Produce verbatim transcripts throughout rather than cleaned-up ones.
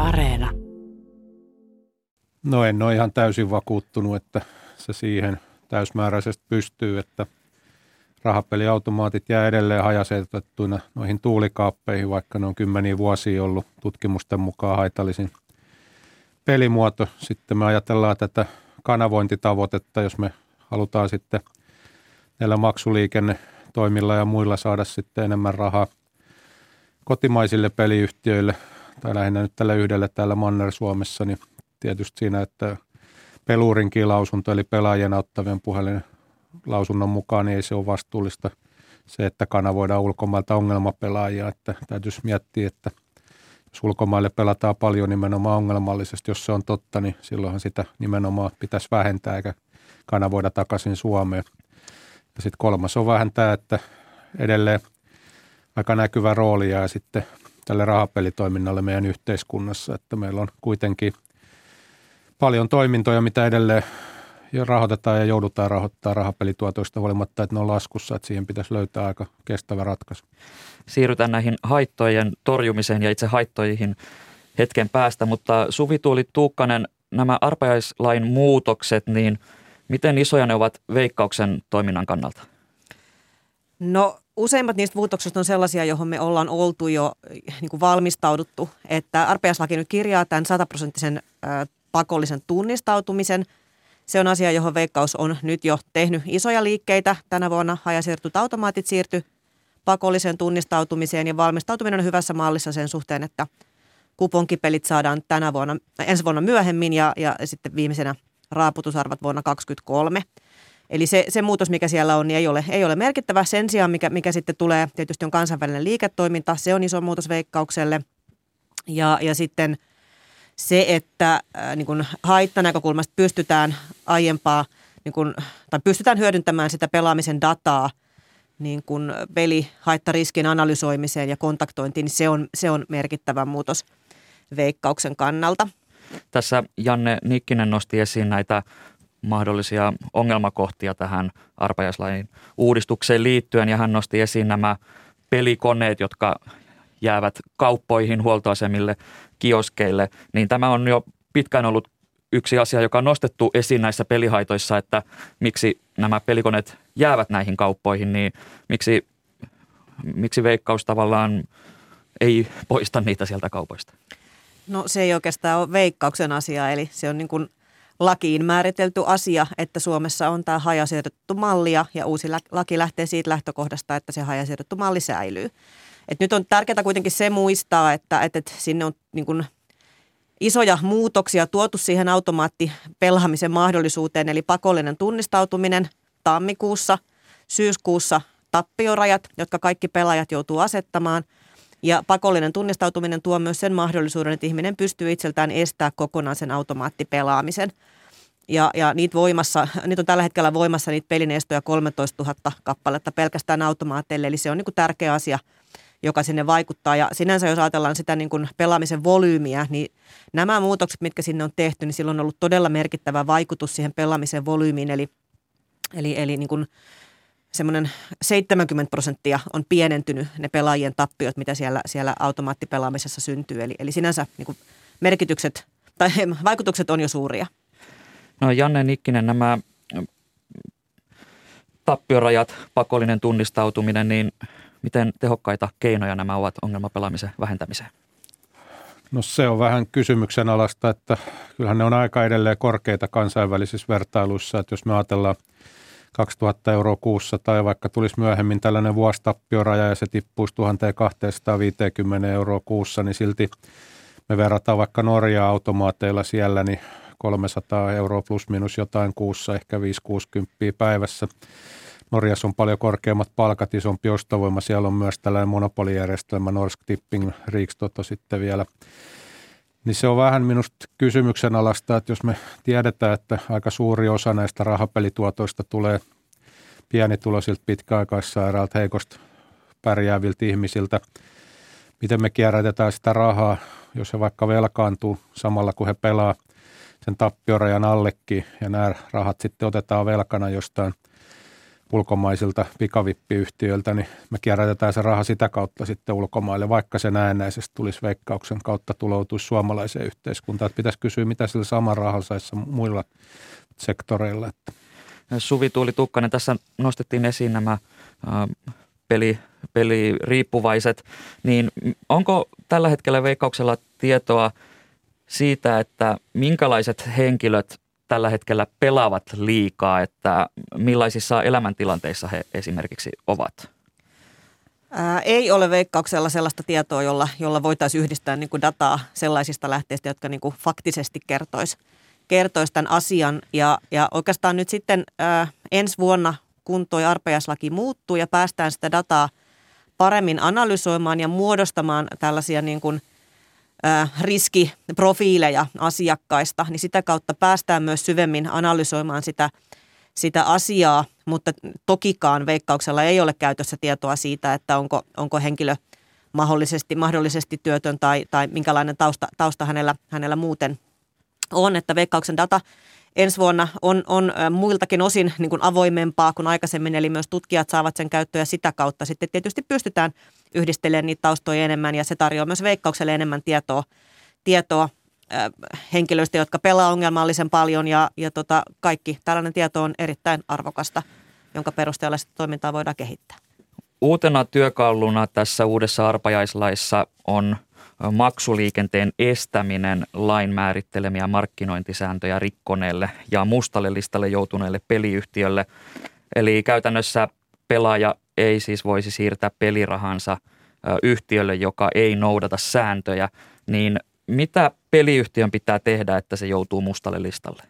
Areena. No en ole ihan täysin vakuuttunut, että se siihen täysmääräisesti pystyy, että rahapeliautomaatit jää edelleen hajasetettuina noihin tuulikaappeihin, vaikka ne on kymmeniä vuosia ollut tutkimusten mukaan haitallisin pelimuoto. Sitten me ajatellaan tätä kanavointitavoitetta, jos me halutaan sitten näillä maksuliikennetoimilla ja muilla saada sitten enemmän rahaa kotimaisille peliyhtiöille, tai lähinnä nyt tällä yhdellä täällä Manner-Suomessa, niin tietysti siinä, että pelurinkin lausunto, eli pelaajien auttavien puhelin lausunnon mukaan, niin ei se ole vastuullista se, että kanavoidaan ulkomailta ongelmapelaajia, että täytyisi miettiä, että jos ulkomaille pelataan paljon nimenomaan ongelmallisesti, jos se on totta, niin silloinhan sitä nimenomaan pitäisi vähentää eikä kanavoida takaisin Suomeen. Ja sitten kolmas on vähän tämä, että edelleen aika näkyvä rooli jää sitten tälle rahapelitoiminnalle meidän yhteiskunnassa, että meillä on kuitenkin paljon toimintoja, mitä edelleen rahoitetaan ja joudutaan rahoittamaan rahapelituotoista huolimatta, että ne on laskussa, että siihen pitäisi löytää aika kestävä ratkaisu. Siirrytään näihin haittojen torjumiseen ja itse haittoihin hetken päästä, mutta Suvi Tuuli Tuukkanen, nämä arpajaislain muutokset, niin miten isoja ne ovat Veikkauksen toiminnan kannalta? No useimmat niistä muutoksista on sellaisia, johon me ollaan oltu jo niin kuin valmistauduttu, että arpajaislaki nyt kirjaa tämän sataprosenttisen pakollisen tunnistautumisen. Se on asia, johon Veikkaus on nyt jo tehnyt isoja liikkeitä. Tänä vuonna hajasiirtyt automaatit siirtyi pakolliseen tunnistautumiseen ja valmistautuminen on hyvässä mallissa sen suhteen, että kuponkipelit saadaan tänä vuonna, ensi vuonna myöhemmin ja, ja sitten viimeisenä raaputusarvat vuonna kaksituhattakaksikymmentäkolme. Eli se, se muutos, mikä siellä on, niin ei ole, ei ole merkittävä. Sen sijaan, mikä, mikä sitten tulee, tietysti on kansainvälinen liiketoiminta. Se on iso muutos Veikkaukselle. Ja, ja sitten se, että äh, niin kuin haittanäkökulmasta pystytään aiempaa, niin kuin, tai pystytään hyödyntämään sitä pelaamisen dataa niin kuin pelihaittariskin analysoimiseen ja kontaktointiin, niin se on, se on merkittävä muutos Veikkauksen kannalta. Tässä Janne Nikkinen nosti esiin näitä mahdollisia ongelmakohtia tähän arpajaislain uudistukseen liittyen, ja hän nosti esiin nämä pelikoneet, jotka jäävät kauppoihin, huoltoasemille, kioskeille, niin tämä on jo pitkään ollut yksi asia, joka on nostettu esiin näissä pelihaitoissa, että miksi nämä pelikoneet jäävät näihin kauppoihin, niin miksi, miksi Veikkaus tavallaan ei poista niitä sieltä kaupoista? No se ei oikeastaan ole Veikkauksen asia, eli se on niin kuin lakiin määritelty asia, että Suomessa on tämä hajasijoitettu malli ja uusi laki lähtee siitä lähtökohdasta, että se hajasijoitettu malli säilyy. Et nyt on tärkeää kuitenkin se muistaa, että, että sinne on niin kuin isoja muutoksia tuotu siihen automaattipelaamisen mahdollisuuteen, eli pakollinen tunnistautuminen tammikuussa, syyskuussa tappiorajat, jotka kaikki pelaajat joutuu asettamaan. Ja pakollinen tunnistautuminen tuo myös sen mahdollisuuden, että ihminen pystyy itseltään estää kokonaan sen automaattipelaamisen. Ja, ja niitä, voimassa, niitä on tällä hetkellä voimassa niitä pelinestoja kolmetoistatuhatta kappaletta pelkästään automaatteille, eli se on niin kuin tärkeä asia, joka sinne vaikuttaa. Ja sinänsä jos ajatellaan sitä niin kuin pelaamisen volyymiä, niin nämä muutokset, mitkä sinne on tehty, niin sillä on ollut todella merkittävä vaikutus siihen pelaamisen volyymiin, eli, eli, eli niin kuin semmoinen seitsemänkymmentä prosenttia on pienentynyt ne pelaajien tappiot, mitä siellä, siellä automaattipelaamisessa syntyy. Eli, eli sinänsä niin kuin merkitykset tai vaikutukset on jo suuria. No Janne Nikkinen, nämä tappiorajat, pakollinen tunnistautuminen, niin miten tehokkaita keinoja nämä ovat ongelmapelaamisen vähentämiseen? No se on vähän kysymyksen alasta, että kyllähän ne on aika edelleen korkeita kansainvälisissä vertailuissa, että jos me ajatellaan kaksituhatta euroa kuussa tai vaikka tulisi myöhemmin tällainen vuositappioraja ja se tippuisi tuhatkaksisataaviisikymmentä euroa kuussa, niin silti me verrataan vaikka Norjaa automaateilla siellä, niin kolmesataa euroa plus minus jotain kuussa, ehkä viisi kuusikymmentä päivässä. Norjassa on paljon korkeammat palkat, isompi ostovoima, siellä on myös tällainen monopolijärjestelmä, Norsk Tipping, Rikstoto sitten vielä. Niin se on vähän minusta kysymyksen alasta, että jos me tiedetään, että aika suuri osa näistä rahapelituotoista tulee pienituloisilta, pitkäaikaissairailta, heikosti pärjääviltä ihmisiltä, miten me kierrätetään sitä rahaa, jos he vaikka velkaantuu samalla kun he pelaa sen tappiorajan allekin ja nämä rahat sitten otetaan velkana jostain ulkomaisilta pikavippiyhtiöiltä, niin me kierrätetään se raha sitä kautta sitten ulkomaille, vaikka se näennäisesti tulisi Veikkauksen kautta tuloutuisi suomalaiseen yhteiskuntaan. Että pitäisi kysyä, mitä sillä sama rahalla saisi muilla sektoreilla. Suvi Tuuli-Tukkanen, tässä nostettiin esiin nämä äh, peli, peliriippuvaiset, niin onko tällä hetkellä Veikkauksella tietoa siitä, että minkälaiset henkilöt tällä hetkellä pelaavat liikaa, että millaisissa elämäntilanteissa he esimerkiksi ovat? Ää, ei ole Veikkauksella sellaista tietoa, jolla, jolla voitaisiin yhdistää niin kuin dataa sellaisista lähteistä, jotka niin kuin faktisesti kertoisi kertoisi tämän asian. Ja, ja oikeastaan nyt sitten ää, ensi vuonna, kun tuo arpajaislaki muuttuu ja päästään sitä dataa paremmin analysoimaan ja muodostamaan tällaisia niin kuin riskiprofiileja asiakkaista, niin sitä kautta päästään myös syvemmin analysoimaan sitä, sitä asiaa, mutta tokikaan Veikkauksella ei ole käytössä tietoa siitä, että onko, onko henkilö mahdollisesti, mahdollisesti työtön tai, tai minkälainen tausta, tausta hänellä, hänellä muuten on, että Veikkauksen data ensi vuonna on, on muiltakin osin niin kuin avoimempaa kuin aikaisemmin, eli myös tutkijat saavat sen käyttöön ja sitä kautta sitten tietysti pystytään yhdistelemään niitä taustoja enemmän ja se tarjoaa myös Veikkaukselle enemmän tietoa, tietoa äh, henkilöistä, jotka pelaa ongelmallisen paljon ja, ja tota, kaikki tällainen tieto on erittäin arvokasta, jonka perusteella sitä toimintaa voidaan kehittää. Uutena työkaluna tässä uudessa arpajaislaissa on maksuliikenteen estäminen lain määrittelemiä markkinointisääntöjä rikkoneelle ja mustalle listalle joutuneelle peliyhtiölle. Eli käytännössä pelaaja ei siis voisi siirtää pelirahansa yhtiölle, joka ei noudata sääntöjä. Niin mitä peliyhtiön pitää tehdä, että se joutuu mustalle listalle?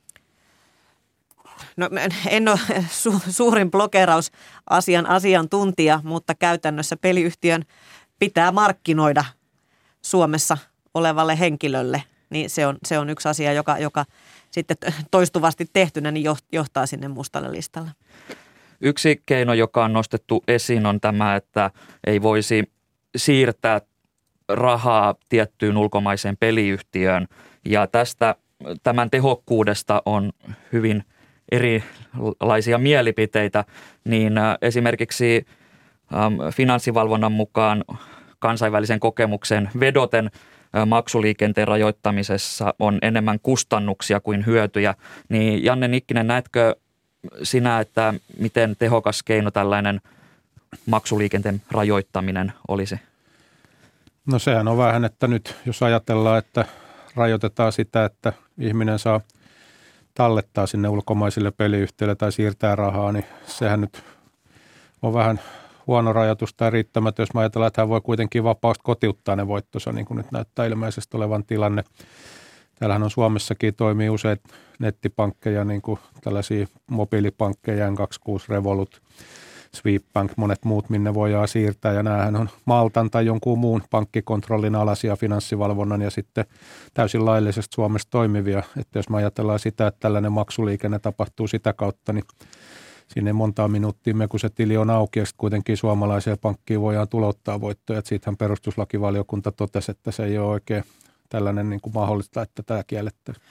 No, en ole su- suurin blogerausasian asiantuntija, mutta käytännössä peliyhtiön pitää markkinoida Suomessa olevalle henkilölle, niin se on, se on yksi asia, joka, joka sitten toistuvasti tehtynä niin johtaa sinne mustalle listalle. Yksi keino, joka on nostettu esiin, on tämä, että ei voisi siirtää rahaa tiettyyn ulkomaiseen peliyhtiöön. Ja tästä tämän tehokkuudesta on hyvin erilaisia mielipiteitä, niin esimerkiksi Finanssivalvonnan mukaan kansainvälisen kokemuksen vedoten maksuliikenteen rajoittamisessa on enemmän kustannuksia kuin hyötyjä. Niin Janne Nikkinen, näetkö sinä, että miten tehokas keino tällainen maksuliikenteen rajoittaminen olisi? No sehän on vähän, että nyt jos ajatellaan, että rajoitetaan sitä, että ihminen saa tallettaa sinne ulkomaisille peliyhtiöille tai siirtää rahaa, niin sehän nyt on vähän huono rajoitus tai riittämätön, jos mä ajatellaan, että hän voi kuitenkin vapaasti kotiuttaa ne voittonsa, niin kuin nyt näyttää ilmeisesti olevan tilanne. Täällähän on Suomessakin toimii useita nettipankkeja, niin kuin tällaisia mobiilipankkeja, N kaksikymmentäkuusi, Revolut, Swedbank, monet muut, minne voidaan siirtää. Ja näähän on Maltan tai jonkun muun pankkikontrollin alaisia Finanssivalvonnan ja sitten täysin laillisesti Suomessa toimivia. Että jos me ajatellaan sitä, että tällainen maksuliikenne tapahtuu sitä kautta, niin siinä ei montaa minuuttia me, kun se tili on auki ja sitten kuitenkin suomalaiseen pankkiin voidaan tulouttaa voittoja. Että siitähän perustuslakivaliokunta totesi, että se ei ole oikein tällainen niin kuin mahdollista, että tämä kiellettäisiin.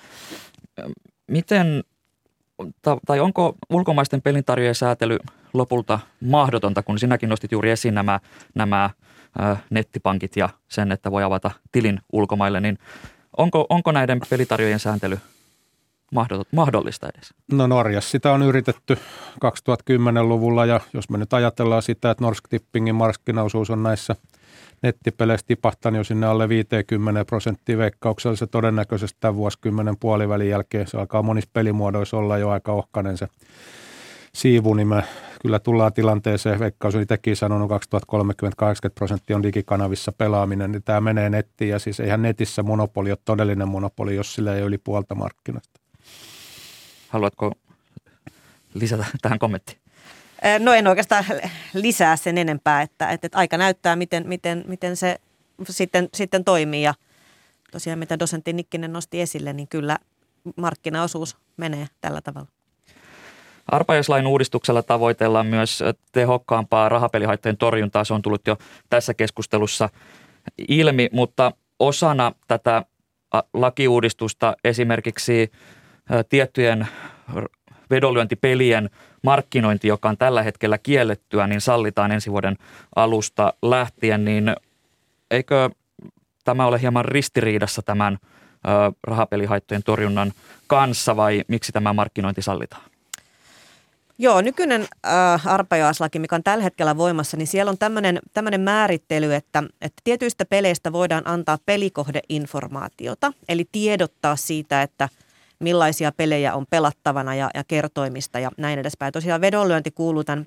Miten, tai onko ulkomaisten pelintarjoajien säätely lopulta mahdotonta, kun sinäkin nostit juuri esiin nämä, nämä äh, nettipankit ja sen, että voi avata tilin ulkomaille, niin onko, onko näiden pelitarjoajien sääntely mahdollista edes? No Norjassa sitä on yritetty kaksituhattakymmenluvulla ja jos me nyt ajatellaan sitä, että Norsk Tippingin markkinaosuus on näissä nettipeleissä tipahtanut jo sinne alle viisikymmentä prosenttia Veikkauksella, se todennäköisesti tämän vuosikymmenen puolivälin jälkeen se alkaa monissa pelimuodoissa olla jo aika ohkainen se siivu, niin me kyllä tullaan tilanteeseen, Veikkaus on itsekin sanonut kaksituhattakolmekymmentä kahdeksankymmentä prosenttia on digikanavissa pelaaminen, niin tämä menee nettiin ja siis eihän netissä monopoli ole todellinen monopoli, jos sillä ei ole yli puolta markkinasta. Haluatko lisätä tähän kommenttiin? No en oikeastaan lisää sen enempää, että, että aika näyttää, miten, miten, miten se sitten, sitten toimii. Ja tosiaan mitä dosentti Nikkinen nosti esille, niin kyllä markkinaosuus menee tällä tavalla. Arpajaislain uudistuksella tavoitellaan myös tehokkaampaa rahapelihaittojen torjuntaa. Se on tullut jo tässä keskustelussa ilmi, mutta osana tätä lakiuudistusta esimerkiksi tiettyjen vedonlyöntipelien markkinointi, joka on tällä hetkellä kiellettyä, niin sallitaan ensi vuoden alusta lähtien, niin eikö tämä ole hieman ristiriidassa tämän ö, rahapelihaittojen torjunnan kanssa vai miksi tämä markkinointi sallitaan? Joo, nykyinen äh, arpajaislaki, mikä on tällä hetkellä voimassa, niin siellä on tämmöinen, tämmöinen määrittely, että, että tietyistä peleistä voidaan antaa pelikohdeinformaatiota, eli tiedottaa siitä, että millaisia pelejä on pelattavana ja, ja kertoimista ja näin edespäin. Tosiaan vedonlyönti kuuluu tämän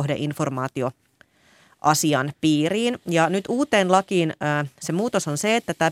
pelikohdeinformaatioasian piiriin ja nyt uuteen lakiin äh, se muutos on se, että tämä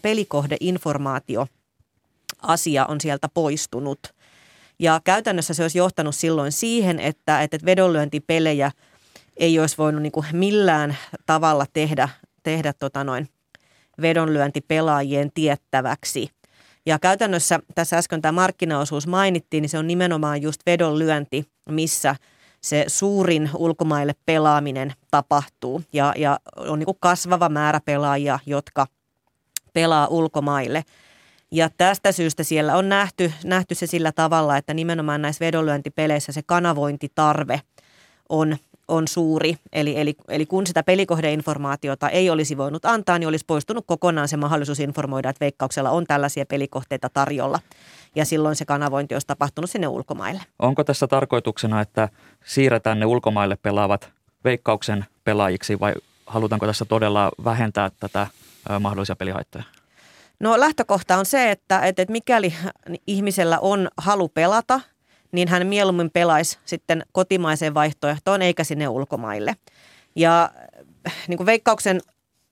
pelikohdeinformaatioasia on sieltä poistunut. Ja käytännössä se olisi johtanut silloin siihen, että, että vedonlyöntipelejä ei olisi voinut niin kuin millään tavalla tehdä, tehdä tota noin vedonlyöntipelaajien tiettäväksi. Ja käytännössä tässä äsken tämä markkinaosuus mainittiin, niin se on nimenomaan just vedonlyönti, missä se suurin ulkomaille pelaaminen tapahtuu. Ja, ja on niin kuin kasvava määrä pelaajia, jotka pelaa ulkomaille. Ja tästä syystä siellä on nähty, nähty se sillä tavalla, että nimenomaan näissä vedonlyöntipeleissä se kanavointitarve on, on suuri. Eli, eli, eli kun sitä pelikohdeinformaatiota ei olisi voinut antaa, niin olisi poistunut kokonaan se mahdollisuus informoida, että Veikkauksella on tällaisia pelikohteita tarjolla. Ja silloin se kanavointi olisi tapahtunut sinne ulkomaille. Onko tässä tarkoituksena, että siirretään ne ulkomaille pelaavat Veikkauksen pelaajiksi vai halutaanko tässä todella vähentää tätä ö, mahdollisia pelihaittoja? No lähtökohta on se, että, että mikäli ihmisellä on halu pelata, niin hän mieluummin pelaisi sitten kotimaiseen vaihtoehtoon eikä sinne ulkomaille. Ja niin kuin Veikkauksen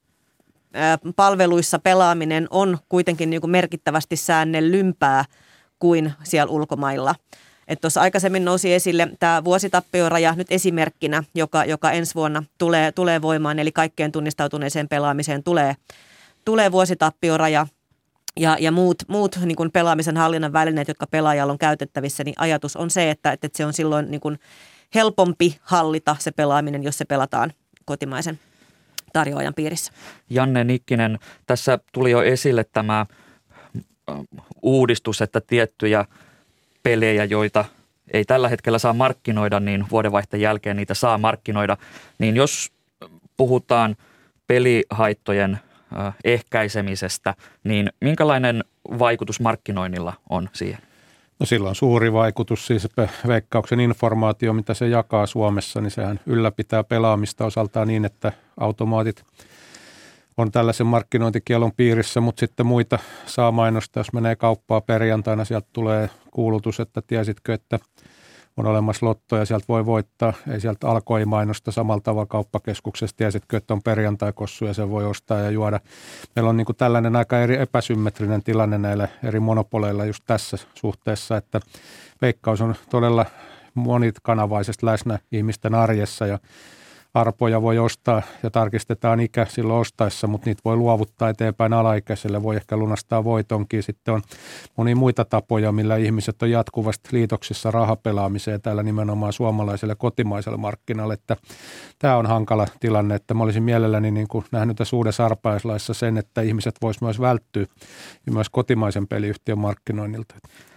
palveluissa pelaaminen on kuitenkin niin kuin merkittävästi säännellympää kuin siellä ulkomailla. Että tuossa aikaisemmin nousi esille tämä vuositappioraja nyt esimerkkinä, joka, joka ensi vuonna tulee, tulee voimaan, eli kaikkeen tunnistautuneeseen pelaamiseen tulee, tulee vuositappioraja. Ja, ja muut, muut niin kuin pelaamisen hallinnan välineet, jotka pelaajalla on käytettävissä, niin ajatus on se, että, että se on silloin niin kuin helpompi hallita se pelaaminen, jos se pelataan kotimaisen tarjoajan piirissä. Janne Nikkinen, tässä tuli jo esille tämä uudistus, että tiettyjä pelejä, joita ei tällä hetkellä saa markkinoida, niin vuodenvaihteen jälkeen niitä saa markkinoida. Niin jos puhutaan pelihaittojen ehkäisemisestä, niin minkälainen vaikutus markkinoinnilla on siihen? No sillä on suuri vaikutus, siis Veikkauksen informaatio, mitä se jakaa Suomessa, niin sehän ylläpitää pelaamista osaltaan niin, että automaatit on tällaisen markkinointikielon piirissä, mutta sitten muita saa mainostaa, jos menee kauppaa perjantaina, sieltä tulee kuulutus, että tiesitkö, että on olemassa lotto ja sieltä voi voittaa. Ei sieltä alkoi mainosta samalla tavalla kauppakeskuksessa. Tiesitkö, että on perjantai-kossu ja sen voi ostaa ja juoda. Meillä on niin kuin tällainen aika eri epäsymmetrinen tilanne näillä eri monopoleilla just tässä suhteessa, että Veikkaus on todella monikanavaisesti läsnä ihmisten arjessa ja arpoja voi ostaa ja tarkistetaan ikä silloin ostaessa, mutta niitä voi luovuttaa eteenpäin alaikäiselle, voi ehkä lunastaa voitonkin. Sitten on monia muita tapoja, millä ihmiset on jatkuvasti liitoksissa rahapelaamiseen täällä nimenomaan suomalaiselle kotimaiselle markkinalle. Että tämä on hankala tilanne, että mä olisin mielelläni niin kuin nähnyt tässä uudessa arpajaislaissa sen, että ihmiset vois myös välttyä ja myös kotimaisen peliyhtiön markkinoinnilta.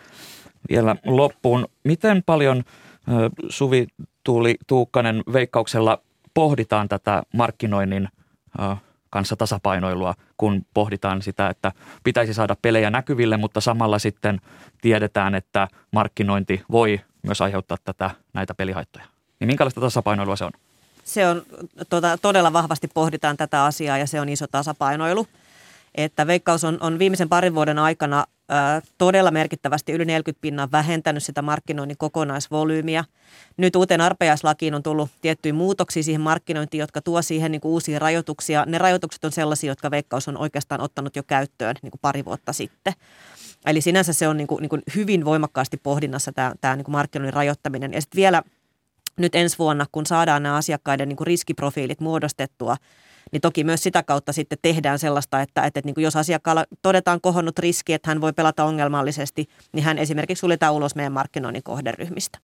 Vielä loppuun, miten paljon Suvi Tuuli Tuukkanen Veikkauksella pohditaan tätä markkinoinnin kanssa tasapainoilua, kun pohditaan sitä, että pitäisi saada pelejä näkyville, mutta samalla sitten tiedetään, että markkinointi voi myös aiheuttaa tätä, näitä pelihaittoja. Niin minkälaista tasapainoilua se on? Se on tota, todella vahvasti pohditaan tätä asiaa ja se on iso tasapainoilu. Että Veikkaus on, on viimeisen parin vuoden aikana ää, todella merkittävästi yli neljäkymmentä pinnaa vähentänyt sitä markkinoinnin kokonaisvolyymiä. Nyt uuteen arpajaislakiin on tullut tiettyjä muutoksia siihen markkinointiin, jotka tuo siihen niin kuin uusia rajoituksia. Ne rajoitukset on sellaisia, jotka Veikkaus on oikeastaan ottanut jo käyttöön niin kuin pari vuotta sitten. Eli sinänsä se on niin kuin, niin kuin hyvin voimakkaasti pohdinnassa tämä, tämä niin kuin markkinoinnin rajoittaminen. Ja sitten vielä nyt ensi vuonna, kun saadaan nämä asiakkaiden niin kuin riskiprofiilit muodostettua, niin toki myös sitä kautta sitten tehdään sellaista, että, että, että niin kuin jos asiakkaalla todetaan kohonnut riski, että hän voi pelata ongelmallisesti, niin hän esimerkiksi suljetaan ulos meidän markkinoinnin kohderyhmistä.